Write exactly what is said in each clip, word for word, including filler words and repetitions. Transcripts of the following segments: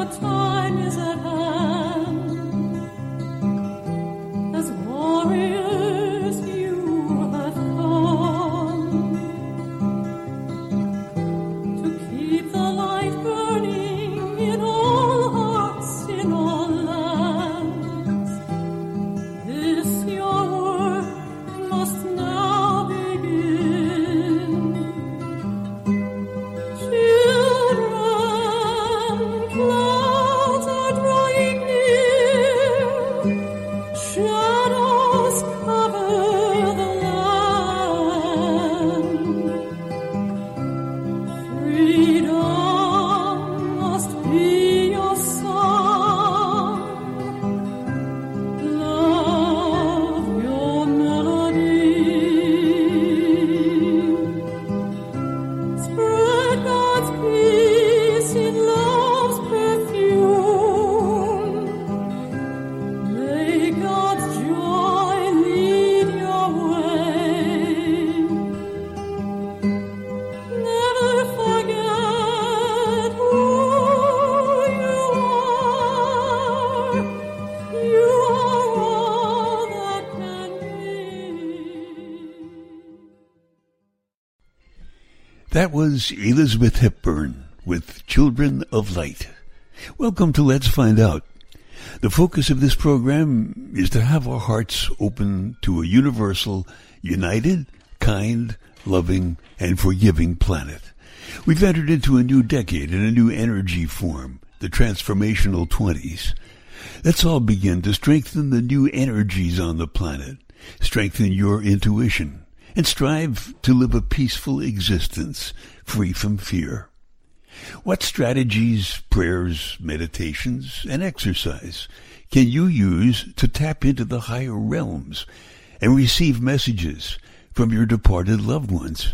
That was Elizabeth Hepburn with Children of Light. Welcome to Let's Find Out. The focus of this program is to have our hearts open to a universal, united, kind, loving, and forgiving planet. We've entered into a new decade and a new energy form, the transformational twenties. Let's all begin to strengthen the new energies on the planet, strengthen your intuition, and strive to live a peaceful existence free from fear. What strategies, prayers, meditations, and exercise can you use to tap into the higher realms and receive messages from your departed loved ones,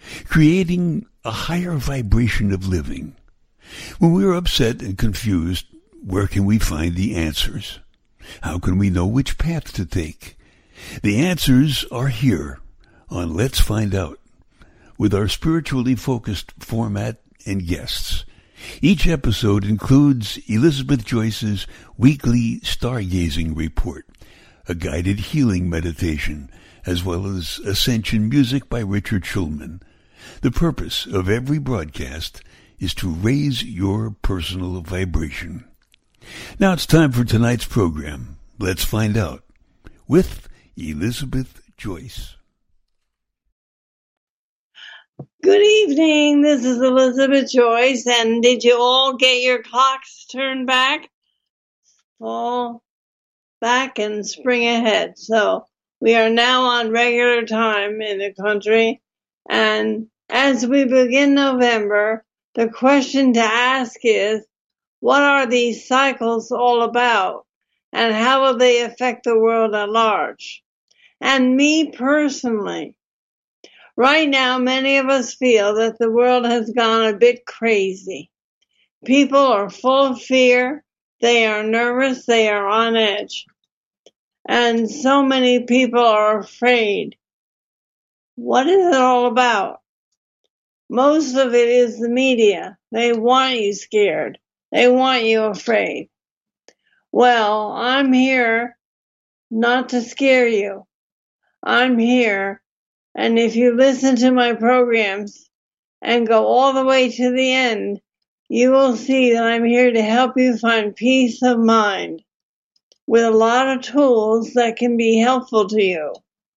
creating a higher vibration of living? When we are upset and confused, where can we find the answers? How can we know which path to take? The answers are here on Let's Find Out, with our spiritually focused format and guests. Each episode includes Elizabeth Joyce's weekly stargazing report, a guided healing meditation, as well as Ascension music by Richard Schulman. The purpose of every broadcast is to raise your personal vibration. Now it's time for tonight's program, Let's Find Out, with Elizabeth Joyce. Good evening, this is Elizabeth Joyce, and did you all get your clocks turned back? Fall back and spring ahead. So we are now on regular time in the country, and as we begin November, the question to ask is, what are these cycles all about, and how will they affect the world at large? And me personally, right now, many of us feel that the world has gone a bit crazy. People are full of fear. They are nervous. They are on edge. And so many people are afraid. What is it all about? Most of it is the media. They want you scared. They want you afraid. Well, I'm here not to scare you. I'm here. And if you listen to my programs and go all the way to the end, you will see that I'm here to help you find peace of mind with a lot of tools that can be helpful to you.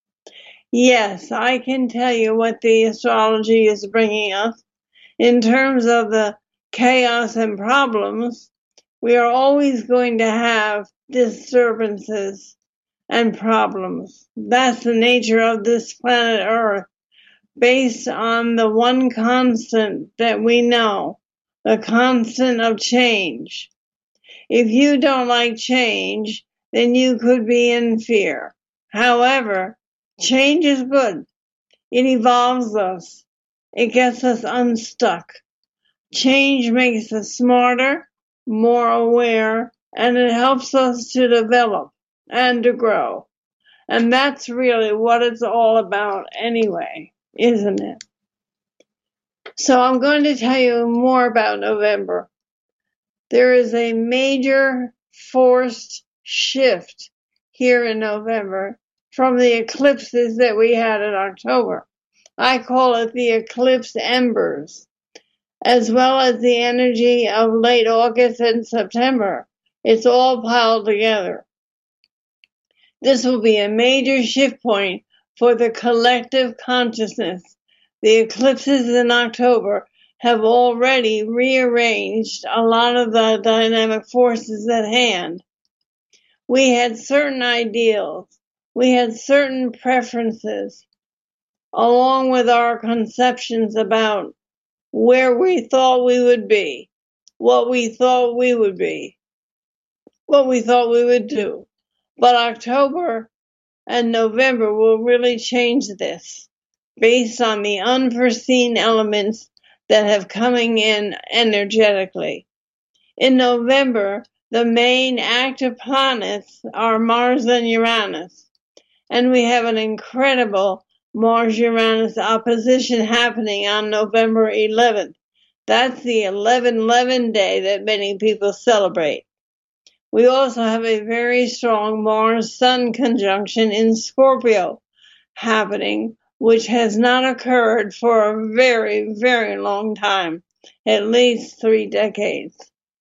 Yes, I can tell you what the astrology is bringing us. In terms of the chaos and problems, we are always going to have disturbances and problems. That's the nature of this planet Earth, based on the one constant that we know, the constant of change. If you don't like change, then you could be in fear. However, change is good. It evolves us. It gets us unstuck. Change makes us smarter, more aware, and it helps us to develop and to grow. And that's really what it's all about anyway, isn't it? So I'm going to tell you more about November. there is a major forced shift here in November from the eclipses that we had in October. I call it the eclipse embers, as well as the energy of late August and September. It's all piled together. This will be a major shift point for the collective consciousness. The eclipses in October have already rearranged a lot of the dynamic forces at hand. We had certain ideals. We had certain preferences, along with our conceptions about where we thought we would be, what we thought we would be, what we thought we would do. But October and November will really change this based on the unforeseen elements that have coming in energetically. In November, the main active planets are Mars and Uranus. And we have an incredible Mars-Uranus opposition happening on November eleventh. That's the eleven eleven day that many people celebrate. We also have a very strong Mars-Sun conjunction in Scorpio happening, which has not occurred for a very, very long time, at least three decades.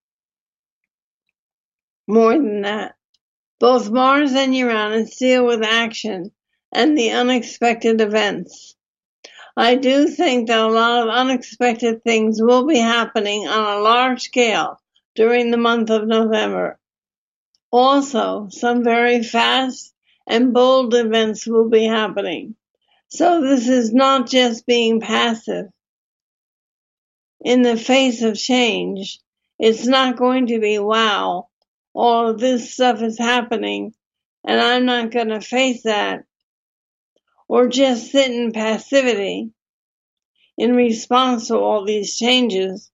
More than that. Both Mars and Uranus deal with action and the unexpected events. I do think that a lot of unexpected things will be happening on a large scale during the month of November. Also, some very fast and bold events will be happening. So this is not just being passive. In the face of change, it's not going to be, wow, all of this stuff is happening, and I'm not going to face that, or just sit in passivity in response to all these changes.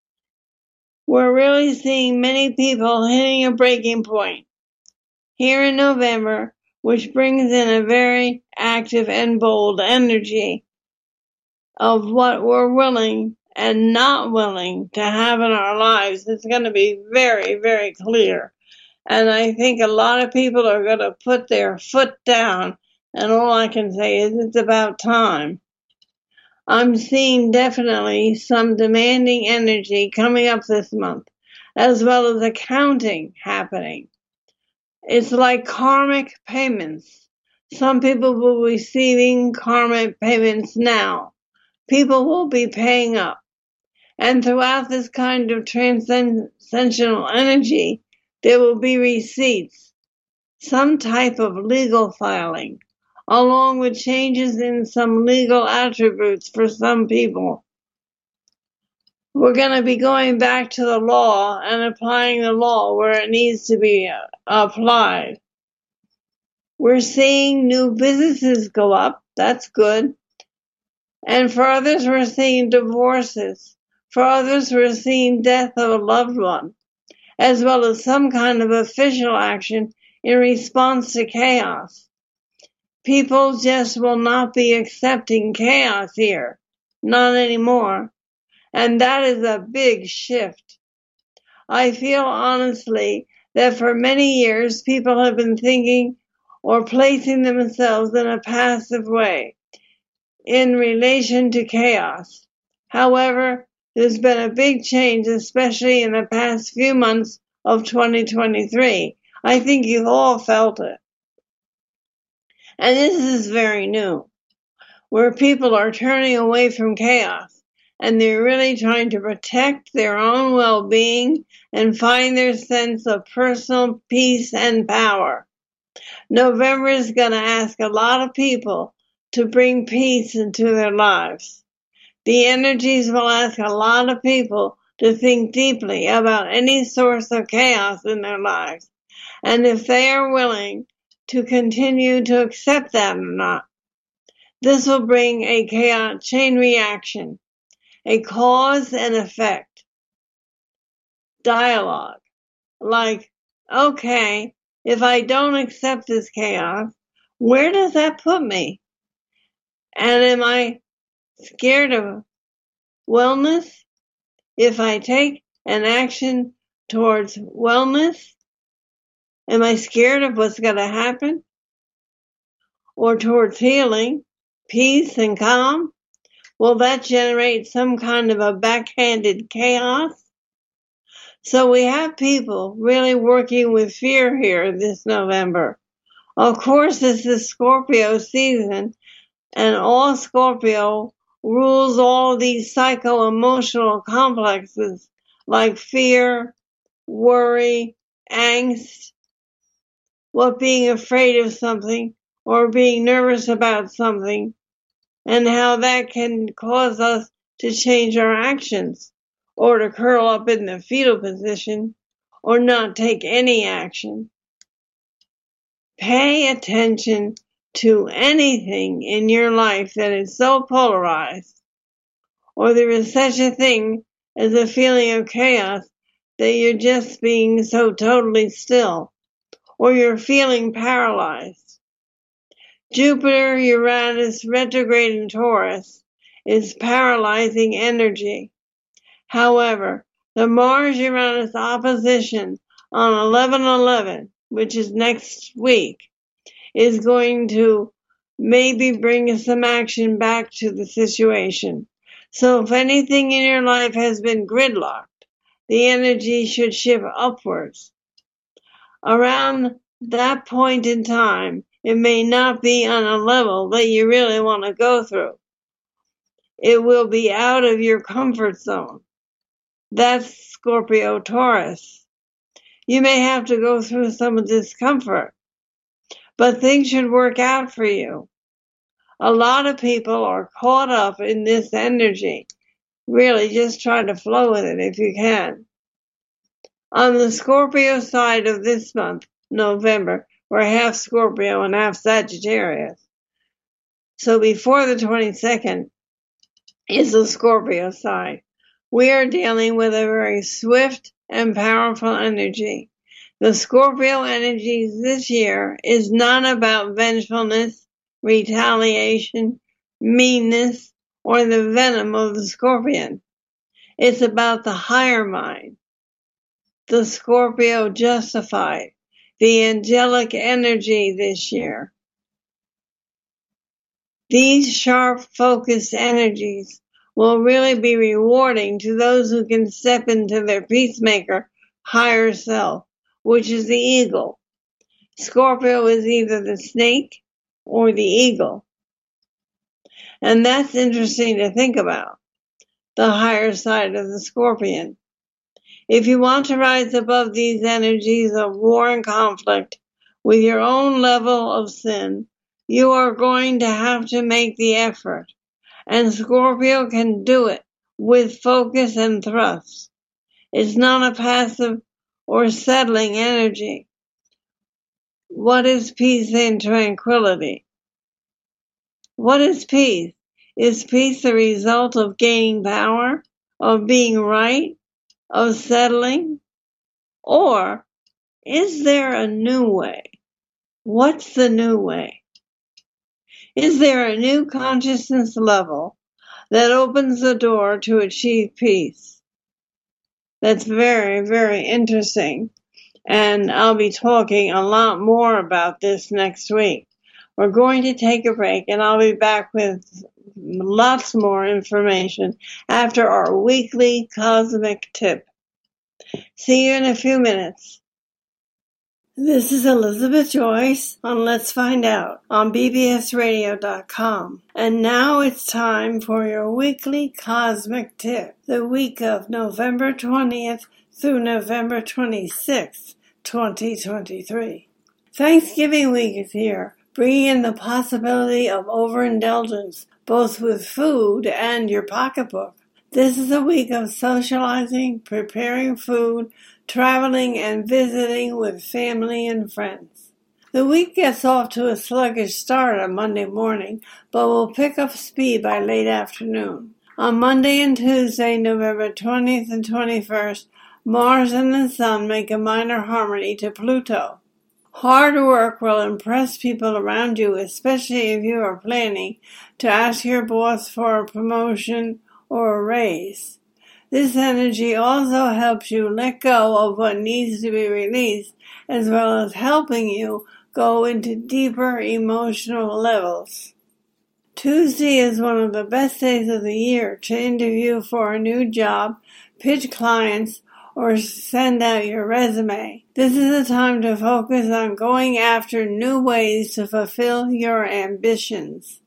We're really seeing many people hitting a breaking point here in November, which brings in a very active and bold energy of what we're willing and not willing to have in our lives. It's going to be very, very clear. And I think a lot of people are going to put their foot down, and all I can say is it's about time. I'm seeing definitely some demanding energy coming up this month, as well as accounting happening. It's like karmic payments. Some people will be receiving karmic payments now. People will be paying up. And throughout this kind of transcendental energy, there will be receipts, some type of legal filing, along with changes in some legal attributes for some people. We're going to be going back to the law and applying the law where it needs to be applied. We're seeing new businesses go up. That's good. And for others, we're seeing divorces. For others, we're seeing death of a loved one, as well as some kind of official action in response to chaos. People just will not be accepting chaos here. Not anymore. And that is a big shift. I feel honestly that for many years people have been thinking or placing themselves in a passive way in relation to chaos. However, there's been a big change, especially in the past few months of twenty twenty-three. I think you've all felt it. And this is very new, where people are turning away from chaos. And they're really trying to protect their own well-being and find their sense of personal peace and power. November is going to ask a lot of people to bring peace into their lives. The energies will ask a lot of people to think deeply about any source of chaos in their lives, and if they are willing to continue to accept that or not. This will bring a chaos chain reaction. A cause and effect dialogue, like, okay, if I don't accept this chaos, where does that put me? And am I scared of wellness? If I take an action towards wellness? Am I scared of what's going to happen? Or towards healing, peace, and calm? Will that generate some kind of a backhanded chaos? So we have people really working with fear here this November. Of course, it's the Scorpio season, and all Scorpio rules all these psycho-emotional complexes like fear, worry, angst, what being afraid of something or being nervous about something, and how that can cause us to change our actions or to curl up in the fetal position or not take any action. Pay attention to anything in your life that is so polarized, or there is such a thing as a feeling of chaos that you're just being so totally still, or you're feeling paralyzed. Jupiter, Uranus, retrograde in Taurus is paralyzing energy. However, the Mars-Uranus opposition on eleven eleven, which is next week, is going to maybe bring some action back to the situation. So if anything in your life has been gridlocked, the energy should shift upwards. Around that point in time, it may not be on a level that you really want to go through. It will be out of your comfort zone. That's Scorpio Taurus. You may have to go through some discomfort, but things should work out for you. A lot of people are caught up in this energy. Really, just try to flow with it if you can. On the Scorpio side of this month, November, we're half Scorpio and half Sagittarius. So before the twenty-second is the Scorpio side. We are dealing with a very swift and powerful energy. The Scorpio energy this year is not about vengefulness, retaliation, meanness, or the venom of the scorpion. It's about the higher mind, the Scorpio justified, the angelic energy this year. These sharp, focused energies will really be rewarding to those who can step into their peacemaker higher self, which is the eagle. Scorpio is either the snake or the eagle. And that's interesting to think about, the higher side of the scorpion. If you want to rise above these energies of war and conflict with your own level of sin, you are going to have to make the effort. And Scorpio can do it with focus and thrust. It's not a passive or settling energy. What is peace and tranquility? What is peace? Is peace the result of gaining power, of being right, of settling? Or is there a new way? What's the new way? Is there a new consciousness level that opens the door to achieve peace? That's very, very interesting. And I'll be talking a lot more about this next week. We're going to take a break, and I'll be back with lots more information after our weekly cosmic tip. See you in a few minutes. This is Elizabeth Joyce on Let's Find Out on B B S radio dot com. And now it's time for your weekly cosmic tip, the week of November twentieth through November twenty-sixth, twenty twenty-three. Thanksgiving week is here, bringing in the possibility of overindulgence, both with food and your pocketbook. This is a week of socializing, preparing food, traveling, and visiting with family and friends. The week gets off to a sluggish start on Monday morning, but will pick up speed by late afternoon. On Monday and Tuesday, November twentieth and twenty-first, Mars and the Sun make a minor harmony to Pluto. Hard work will impress people around you, especially if you are planning to ask your boss for a promotion or a raise. This energy also helps you let go of what needs to be released, as well as helping you go into deeper emotional levels. Tuesday is one of the best days of the year to interview for a new job, pitch clients, or send out your resume. This is a time to focus on going after new ways to fulfill your ambitions.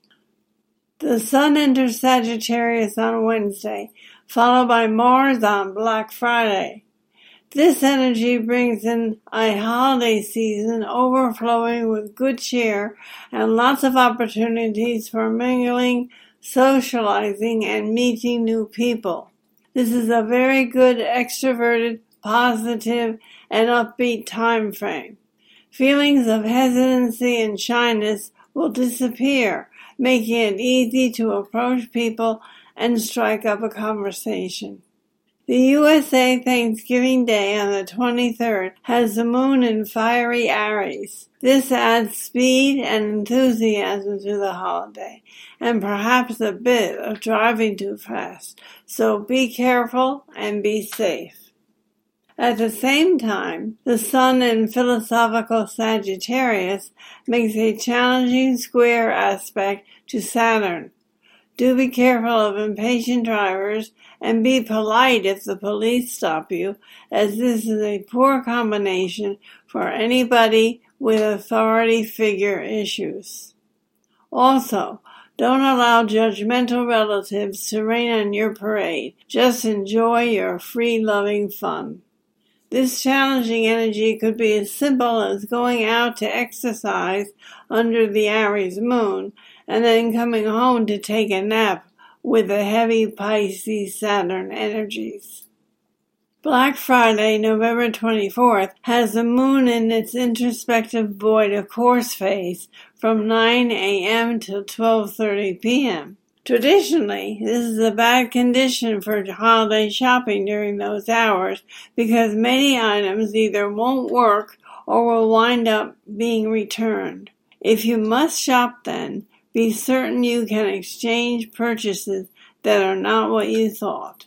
The Sun enters Sagittarius on Wednesday, followed by Mars on Black Friday. This energy brings in a holiday season overflowing with good cheer and lots of opportunities for mingling, socializing, and meeting new people. This is a very good, extroverted, positive, and upbeat time frame. Feelings of hesitancy and shyness will disappear, making it easy to approach people and strike up a conversation. The U S A Thanksgiving Day on the twenty-third has the moon in fiery Aries. This adds speed and enthusiasm to the holiday, and perhaps a bit of driving too fast, so be careful and be safe. At the same time, the Sun in philosophical Sagittarius makes a challenging square aspect to Saturn. Do be careful of impatient drivers and be polite if the police stop you, as this is a poor combination for anybody with authority figure issues. Also, don't allow judgmental relatives to rain on your parade. Just enjoy your free-loving fun. This challenging energy could be as simple as going out to exercise under the Aries moon and then coming home to take a nap with the heavy Pisces Saturn energies. Black Friday, November twenty-fourth, has the moon in its introspective void of course phase from nine a.m. till twelve thirty p.m. Traditionally, this is a bad condition for holiday shopping during those hours because many items either won't work or will wind up being returned. If you must shop then, be certain you can exchange purchases that are not what you thought.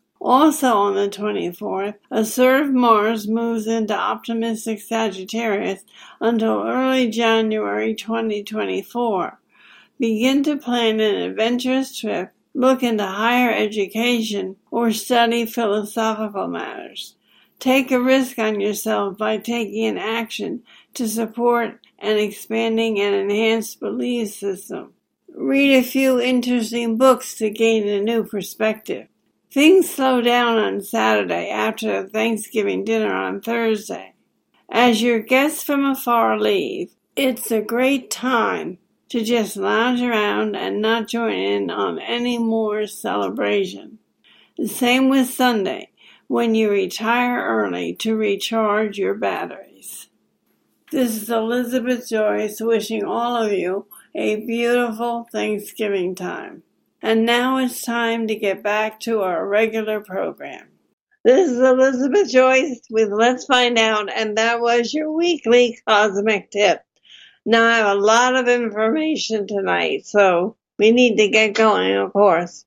Also on the twenty-fourth, assertive Mars moves into optimistic Sagittarius until early January twenty twenty-four. Begin to plan an adventurous trip, look into higher education, or study philosophical matters. Take a risk on yourself by taking an action to support an expanding and enhanced belief system. Read a few interesting books to gain a new perspective. Things slow down on Saturday after the Thanksgiving dinner on Thursday. As your guests from afar leave, it's a great time to just lounge around and not join in on any more celebration. The same with Sunday, when you retire early to recharge your batteries. This is Elizabeth Joyce wishing all of you a beautiful Thanksgiving time. And now it's time to get back to our regular program. This is Elizabeth Joyce with Let's Find Out, and that was your weekly cosmic tip. Now I have a lot of information tonight, so we need to get going, of course.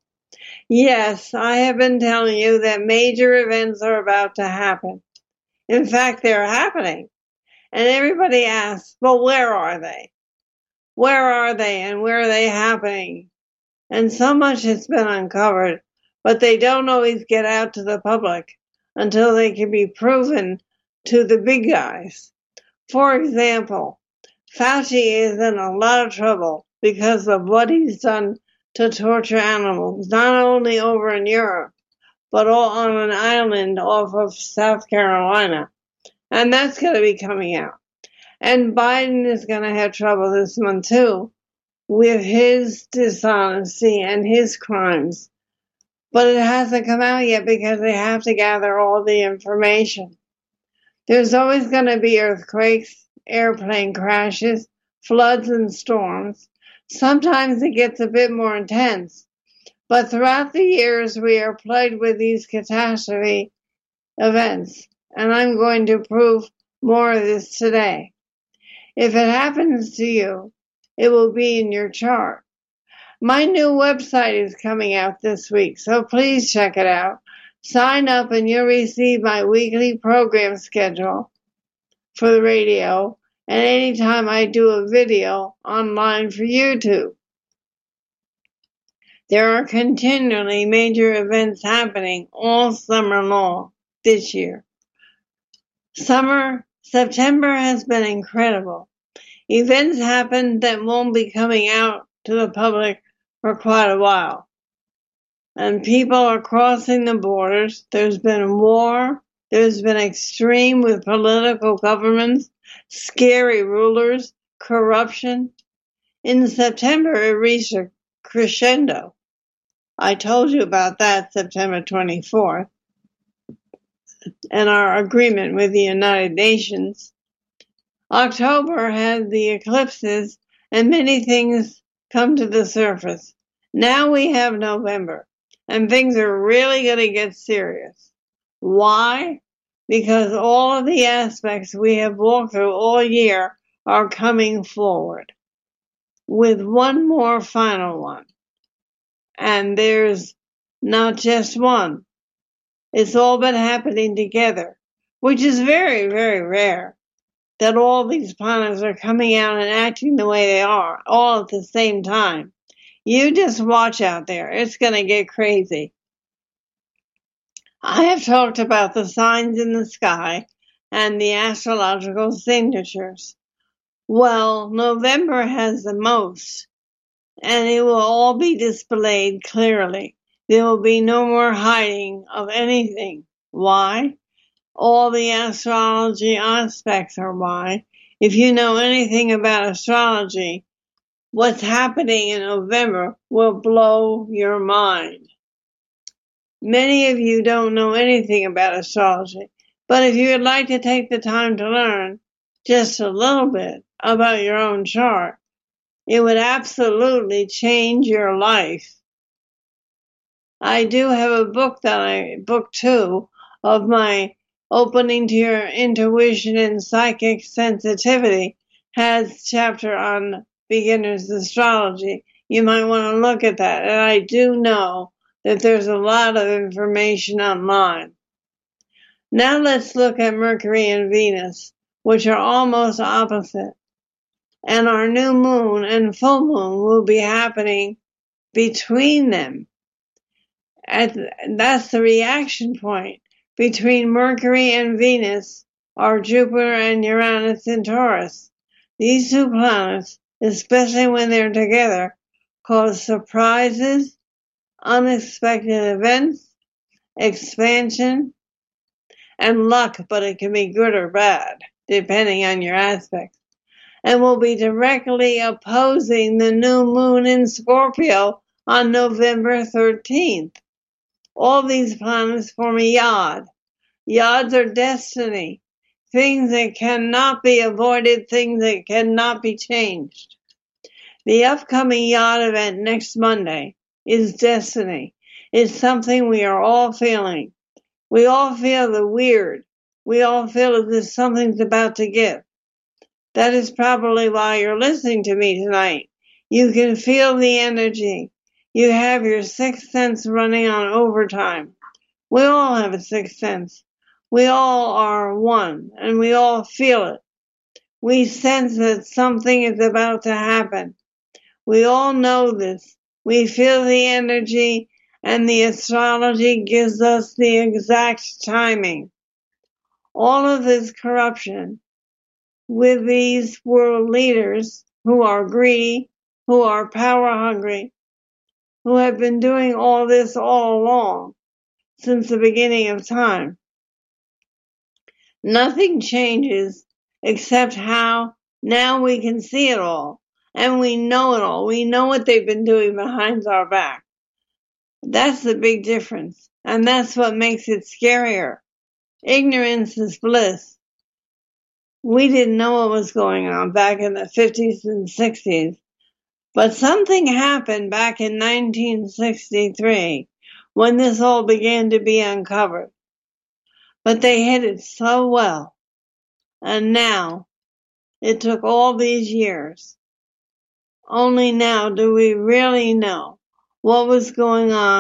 Yes, I have been telling you that major events are about to happen. In fact, they're happening. And everybody asks, well, where are they? Where are they and where are they happening? And so much has been uncovered, but they don't always get out to the public until they can be proven to the big guys. For example, Fauci is in a lot of trouble because of what he's done to torture animals, not only over in Europe, but all on an island off of South Carolina. And that's going to be coming out. And Biden is going to have trouble this month, too, with his dishonesty and his crimes. But it hasn't come out yet because they have to gather all the information. There's always going to be earthquakes, airplane crashes, floods and storms. Sometimes it gets a bit more intense. But throughout the years, we are plagued with these catastrophe events. And I'm going to prove more of this today. If it happens to you, it will be in your chart. My new website is coming out this week, so please check it out, Sign up and you'll receive my weekly program schedule for the radio and anytime I do a video online for YouTube. There are continually major events happening all summer long this year. Summer, September has been incredible. Events happen that won't be coming out to the public for quite a while. And people are crossing the borders. There's been war. There's been extreme with political governments, scary rulers, corruption. In September, it reached a crescendo. I told you about that September twenty-fourth and our agreement with the United Nations. October had the eclipses and many things come to the surface. Now we have November and things are really going to get serious. Why? Because all of the aspects we have walked through all year are coming forward with one more final one. And there's not just one. It's all been happening together, which is very, very rare that all these planets are coming out and acting the way they are, all at the same time. You just watch out there. It's going to get crazy. I have talked about the signs in the sky and the astrological signatures. Well, November has the most, and it will all be displayed clearly. There will be no more hiding of anything. Why? All the astrology aspects are why. If you know anything about astrology, what's happening in November will blow your mind. Many of you don't know anything about astrology, but if you would like to take the time to learn just a little bit about your own chart, it would absolutely change your life. I do have a book that I, book two of my Opening to Your Intuition and Psychic Sensitivity has chapter on beginner's astrology. You might want to look at that. And I do know that there's a lot of information online. Now let's look at Mercury and Venus, which are almost opposite. And our new moon and full moon will be happening between them. At, that's the reaction point. Between Mercury and Venus are Jupiter and Uranus in Taurus. These two planets, especially when they're together, cause surprises, unexpected events, expansion, and luck, but it can be good or bad, depending on your aspect, and will be directly opposing the new moon in Scorpio on November thirteenth. All these planets form a yod. Yods are destiny, things that cannot be avoided, things that cannot be changed. The upcoming yod event next Monday is destiny. It's something we are all feeling. We all feel the weird. We all feel as if something's about to give. That is probably why you're listening to me tonight. You can feel the energy. You have your sixth sense running on overtime. We all have a sixth sense. We all are one, and we all feel it. We sense that something is about to happen. We all know this. We feel the energy, and the astrology gives us the exact timing. All of this corruption with these world leaders who are greedy, who are power hungry, who have been doing all this all along since the beginning of time. Nothing changes except how now we can see it all and we know it all. We know what they've been doing behind our back. That's the big difference, and that's what makes it scarier. Ignorance is bliss. We didn't know what was going on back in the fifties and sixties. But something happened back in nineteen sixty-three when this all began to be uncovered. But they hid it so well. And now, it took all these years. Only now do we really know what was going on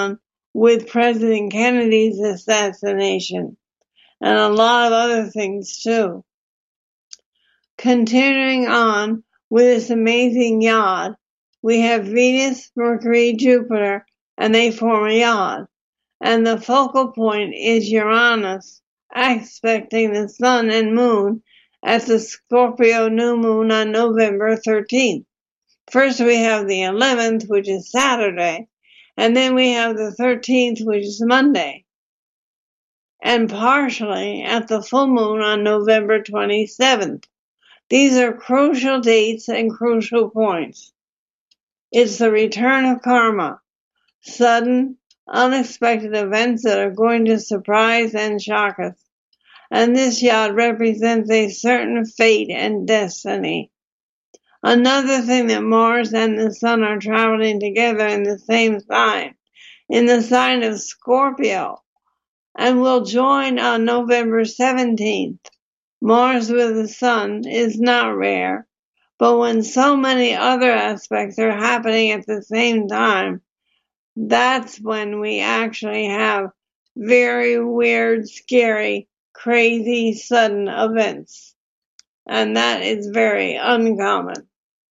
with President Kennedy's assassination, and a lot of other things too. Continuing on with this amazing yod, we have Venus, Mercury, Jupiter, and they form a yod. And the focal point is Uranus, aspecting the sun and moon at the Scorpio new moon on November thirteenth. First we have the eleventh, which is Saturday, and then we have the thirteenth, which is Monday, and partially at the full moon on November twenty-seventh. These are crucial dates and crucial points. It's the return of karma, sudden, unexpected events that are going to surprise and shock us. And this yod represents a certain fate and destiny. Another thing that Mars and the Sun are traveling together in the same sign, in the sign of Scorpio, and will join on November seventeenth. Mars with the Sun is not rare, but when so many other aspects are happening at the same time, that's when we actually have very weird, scary, crazy, sudden events. And that is very uncommon.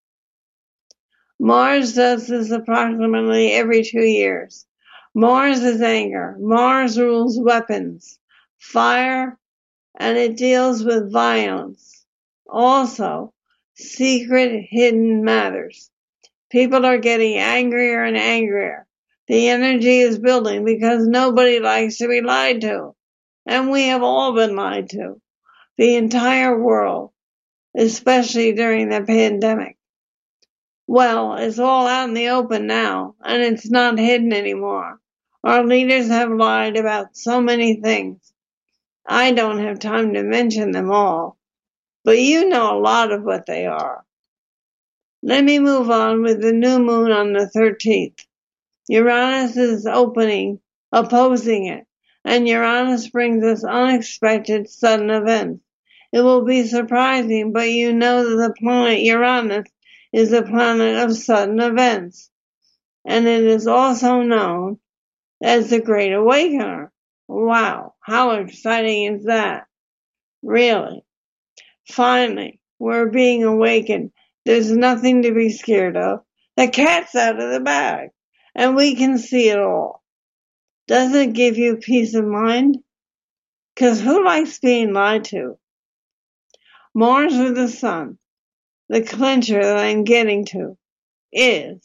Mars does this approximately every two years. Mars is anger. Mars rules weapons, fire, and it deals with violence. Also, secret, hidden matters. People are getting angrier and angrier. The energy is building because nobody likes to be lied to. And we have all been lied to. The entire world, especially during the pandemic. Well, it's all out in the open now, and it's not hidden anymore. Our leaders have lied about so many things. I don't have time to mention them all, but you know a lot of what they are. Let me move on with the new moon on the thirteenth. Uranus is opening, opposing it, and Uranus brings us unexpected sudden events. It will be surprising, but you know that the planet Uranus is a planet of sudden events, and it is also known as the Great Awakener. Wow, how exciting is that? Really. Finally, we're being awakened. There's nothing to be scared of. The cat's out of the bag, and we can see it all. Does it give you peace of mind? Because who likes being lied to? Mars with the Sun, the clincher that I'm getting to, is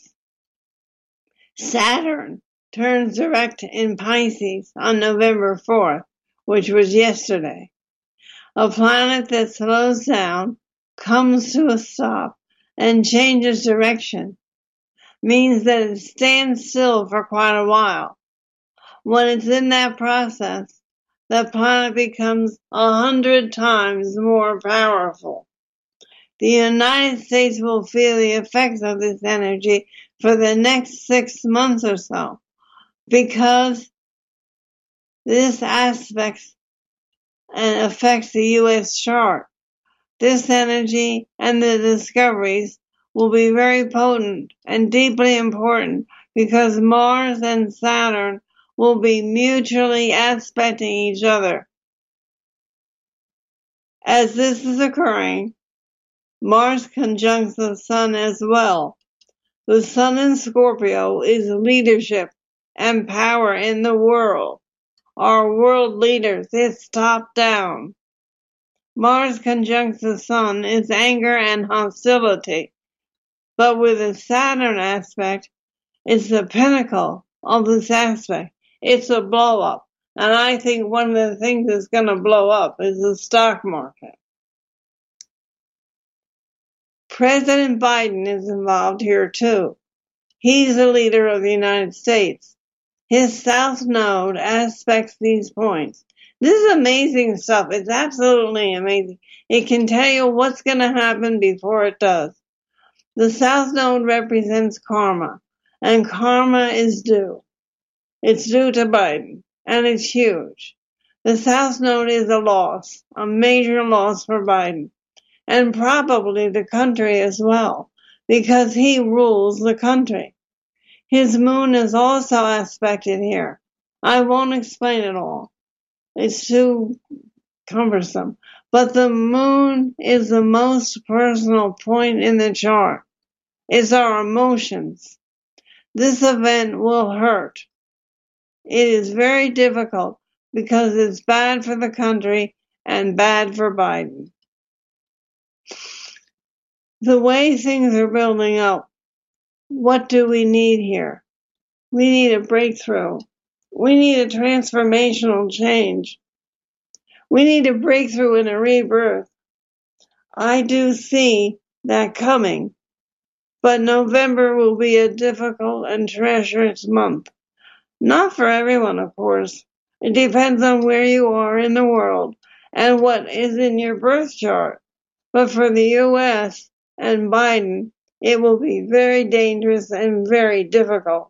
Saturn turns direct in Pisces on November fourth, which was yesterday. A planet that slows down, comes to a stop, and changes direction means that it stands still for quite a while. When it's in that process, the planet becomes a hundred times more powerful. The United States will feel the effects of this energy for the next six months or so, because this aspects and affects the U S chart. This energy and the discoveries will be very potent and deeply important because Mars and Saturn will be mutually aspecting each other. As this is occurring, Mars conjuncts the Sun as well. The Sun in Scorpio is leadership and power in the world. Our world leaders, it's top down. Mars conjuncts the Sun is anger and hostility. But with the Saturn aspect, it's the pinnacle of this aspect. It's a blow up. And I think one of the things that's going to blow up is the stock market. President Biden is involved here too. He's the leader of the United States. His South Node aspects these points. This is amazing stuff. It's absolutely amazing. It can tell you what's going to happen before it does. The South Node represents karma, and karma is due. It's due to Biden, and it's huge. The South Node is a loss, a major loss for Biden, and probably the country as well, because he rules the country. His moon is also aspected here, I won't explain it all. It's too cumbersome. But the moon is the most personal point in the chart. It's our emotions. This event will hurt. It is very difficult because it's bad for the country and bad for Biden. The way things are building up, what do we need here? We need a breakthrough. We need a transformational change. We need a breakthrough and a rebirth. I do see that coming, but November will be a difficult and treacherous month. Not for everyone, of course. It depends on where you are in the world and what is in your birth chart. But for the U S and Biden, it will be very dangerous and very difficult.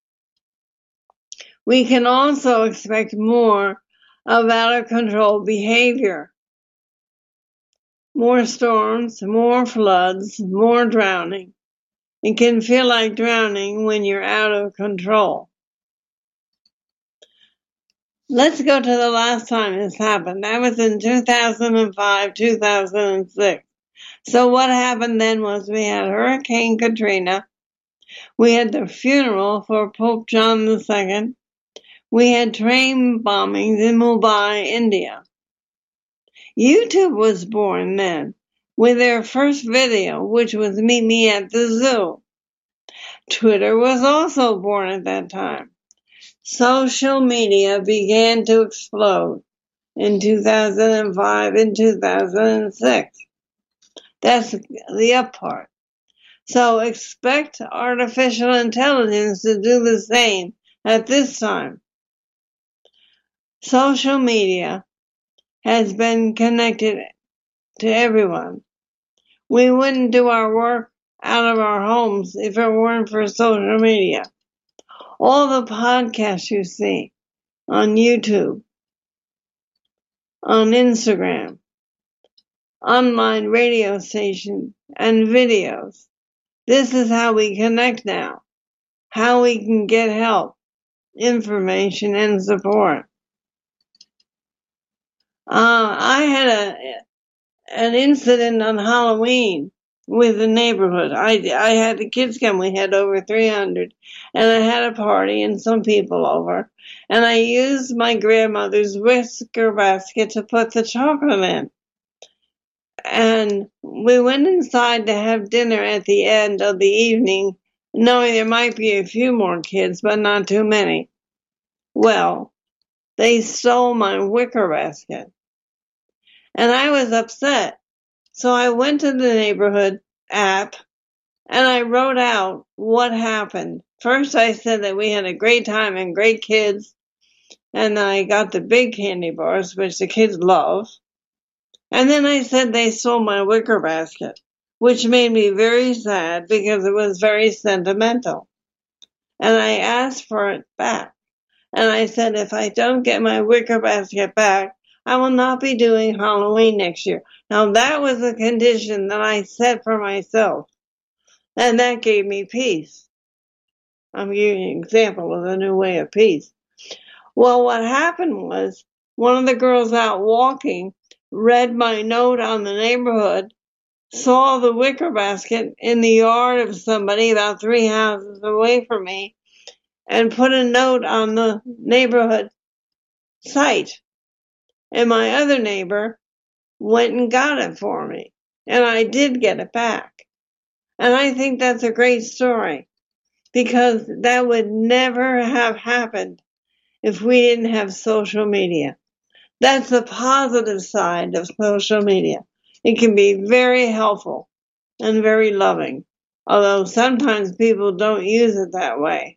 We can also expect more of out-of-control behavior. More storms, more floods, more drowning. It can feel like drowning when you're out of control. Let's go to the last time this happened. That was in two thousand five, two thousand six. So what happened then was we had Hurricane Katrina. We had the funeral for Pope John the Second. We had train bombings in Mumbai, India. YouTube was born then with their first video, which was Meet Me at the Zoo. Twitter was also born at that time. Social media began to explode in two thousand five and two thousand six. That's the up part. So expect artificial intelligence to do the same at this time. Social media has been connected to everyone. We wouldn't do our work out of our homes if it weren't for social media. All the podcasts you see on YouTube, on Instagram, online radio stations, and videos. This is how we connect now, how we can get help, information, and support. Uh, I had a an incident on Halloween with the neighborhood. I, I had the kids come. We had over three hundred. And I had a party and some people over. And I used my grandmother's whisker basket to put the chocolate in. And we went inside to have dinner at the end of the evening, knowing there might be a few more kids, but not too many. Well, they stole my wicker basket. And I was upset. So I went to the neighborhood app and I wrote out what happened. First I said that we had a great time and great kids. And I got the big candy bars, which the kids love. And then I said they stole my wicker basket, which made me very sad because it was very sentimental. And I asked for it back. And I said, if I don't get my wicker basket back, I will not be doing Halloween next year. Now that was a condition that I set for myself. And that gave me peace. I'm giving you an example of a new way of peace. Well, what happened was one of the girls out walking read my note on the neighborhood, saw the wicker basket in the yard of somebody about three houses away from me, and put a note on the neighborhood site. And my other neighbor went and got it for me. And I did get it back. And I think that's a great story because that would never have happened if we didn't have social media. That's the positive side of social media. It can be very helpful and very loving, although sometimes people don't use it that way.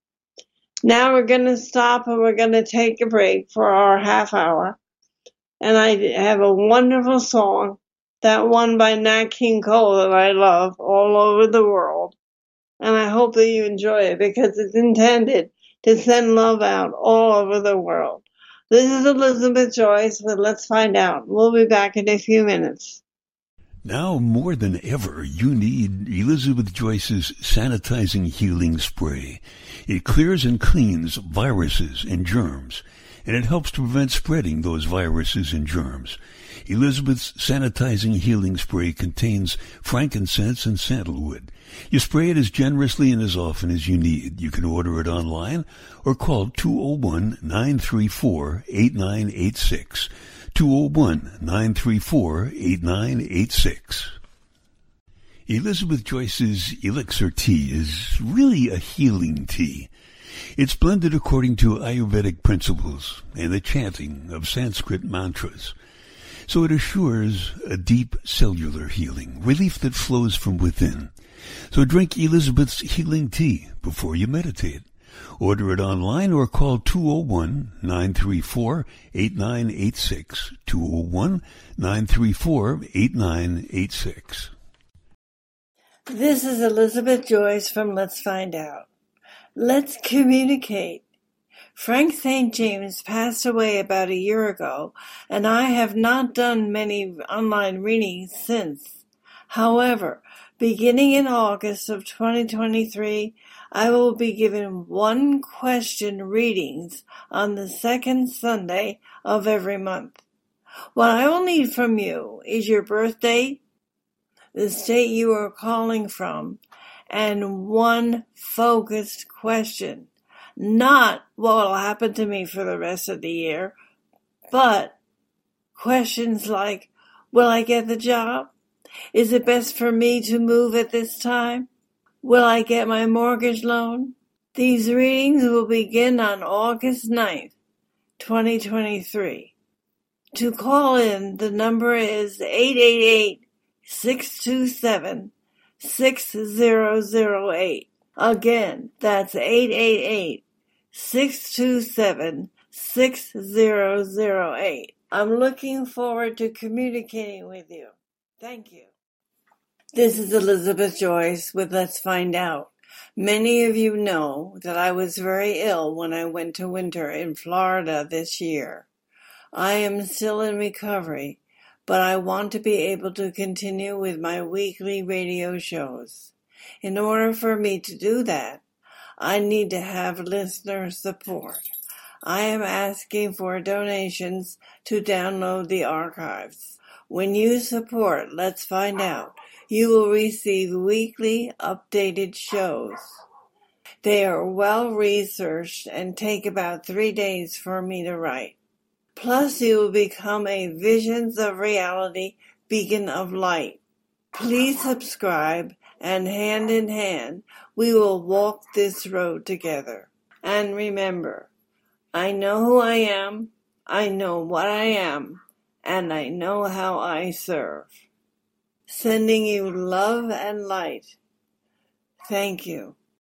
Now we're going to stop and we're going to take a break for our half hour. And I have a wonderful song, that one by Nat King Cole that I love all over the world. And I hope that you enjoy it because it's intended to send love out all over the world. This is Elizabeth Joyce with Let's Find Out. We'll be back in a few minutes. Now more than ever, you need Elizabeth Joyce's Sanitizing Healing Spray. It clears and cleans viruses and germs, and it helps to prevent spreading those viruses and germs. Elizabeth's Sanitizing Healing Spray contains frankincense and sandalwood. You spray it as generously and as often as you need. You can order it online or call two oh one, nine three four, eight nine eight six. two oh one, nine three four, eight nine eight six. Elizabeth Joyce's Elixir Tea is really a healing tea. It's blended according to Ayurvedic principles and the chanting of Sanskrit mantras. So it assures a deep cellular healing, relief that flows from within. So drink Elizabeth's healing tea before you meditate. Order it online or call two oh one, nine three four, eight nine eight six, two oh one, nine three four, eight nine eight six. This is Elizabeth Joyce from Let's Find Out. Let's communicate. Frank Saint James passed away about a year ago, and I have not done many online readings since. However, beginning in August of twenty twenty-three, I will be giving one question readings on the second Sunday of every month. What I will need from you is your birth date, the state you are calling from, and one focused question. Not what will happen to me for the rest of the year, but questions like, will I get the job? Is it best for me to move at this time? Will I get my mortgage loan? These readings will begin on August ninth, twenty twenty-three. To call in, the number is eight eight eight, six two seven, six zero zero eight. Again, that's eight eight eight, six two seven, six zero zero eight. I'm looking forward to communicating with you. Thank you. This is Elizabeth Joyce with Let's Find Out. Many of you know that I was very ill when I went to winter in Florida this year. I am still in recovery, but I want to be able to continue with my weekly radio shows. In order for me to do that, I need to have listener support. I am asking for donations to download the archives. When you support Let's Find Out, you will receive weekly updated shows. They are well researched and take about three days for me to write. Plus, you will become a Visions of Reality beacon of light. Please subscribe, and hand in hand, we will walk this road together. And remember, I know who I am, I know what I am, and I know how I serve. Sending you love and light. Thank you.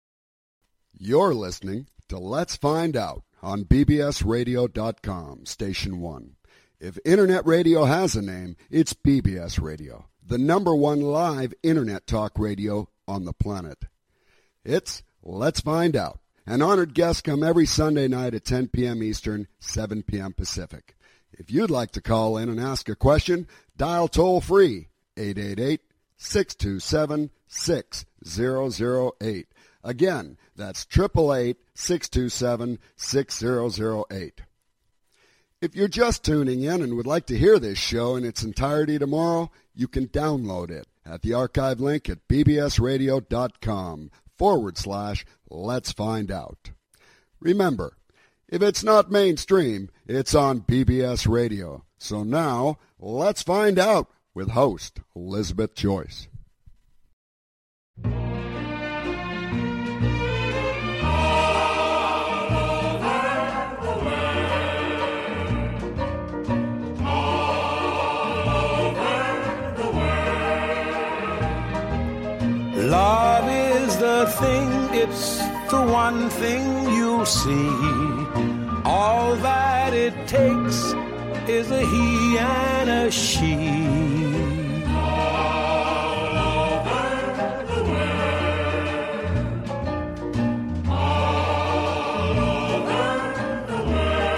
You're listening to Let's Find Out on B B S radio dot com, Station one. If Internet radio has a name, it's B B S Radio, the number one live Internet talk radio on the planet. It's Let's Find Out. An honored guest come every Sunday night at ten p.m. Eastern, seven p.m. Pacific. If you'd like to call in and ask a question, dial toll-free eight eight eight, six two seven, six zero zero eight. Again, that's eight eight eight, six two seven, six zero zero eight. If you're just tuning in and would like to hear this show in its entirety tomorrow, you can download it at the archive link at bbsradio.com forward slash let's find out. Remember, if it's not mainstream, it's on B B S Radio. So now, let's find out with host Elizabeth Joyce. Love is the thing, it's the one thing you'll see. All that it takes is a he and a she. All over the world. All over the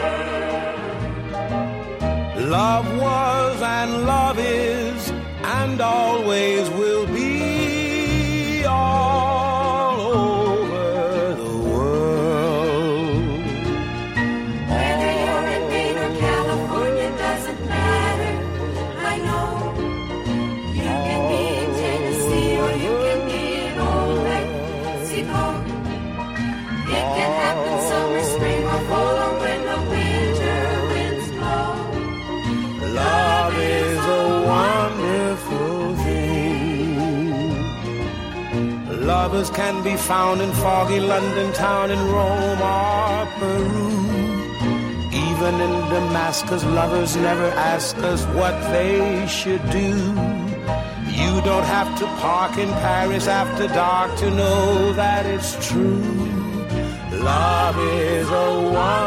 world. Love was and love is, and and always will be all over the world. Whether you're in Maine or California doesn't matter, I know. You can be in Tennessee or you can be in old Mexico. It can happen summer, spring, or fall, or when the winter winds blow. Love is a wonderful thing. Lovers can be found in foggy London town, in Rome or Peru. Even in Damascus, lovers never ask us what they should do. You don't have to park in Paris after dark to know that it's true. Love is a